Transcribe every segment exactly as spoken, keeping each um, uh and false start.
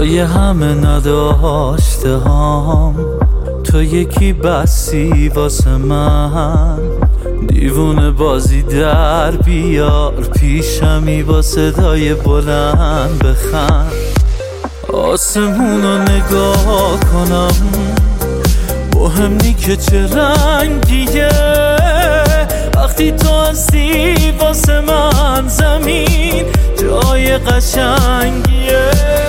جای همه نداشته هام، تو یکی بسی واسه من. دیوونه بازی در بیار پیشمی با صدای بلند بخند. آسمونو نگاه کنم مهم نی که چه رنگیه، وقتی تو هستی واسه من زمین جای قشنگیه.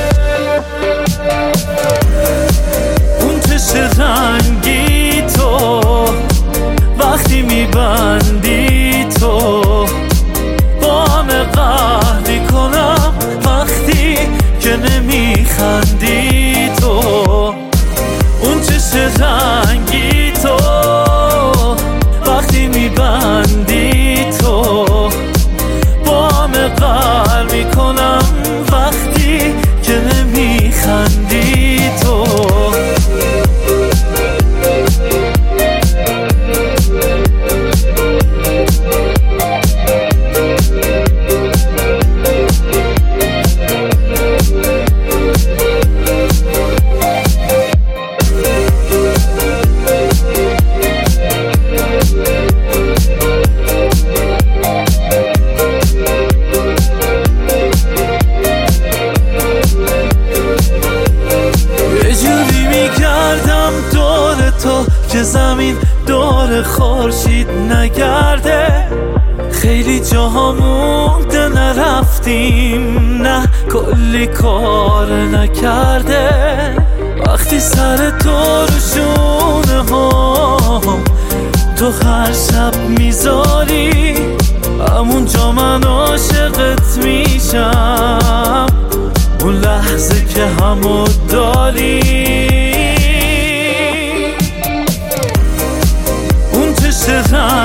اون چشم رنگی تو وقتی میبندی تو با همه قهر میکنم، وقتی که نمیخندی تو. اون چشم رنگی تو وقتی میبندی تو با همه قهر میکنم، وقتی که نمیخندی تو. که زمین دور خورشید نگرده، خیلی جاها مونده نرفتیم، نه کلی کار نکرده. وقتی سر تو رو شونه هم تو هر شب میذاری، همونجا من عاشقت میشم، اون لحظه که همو داری. چه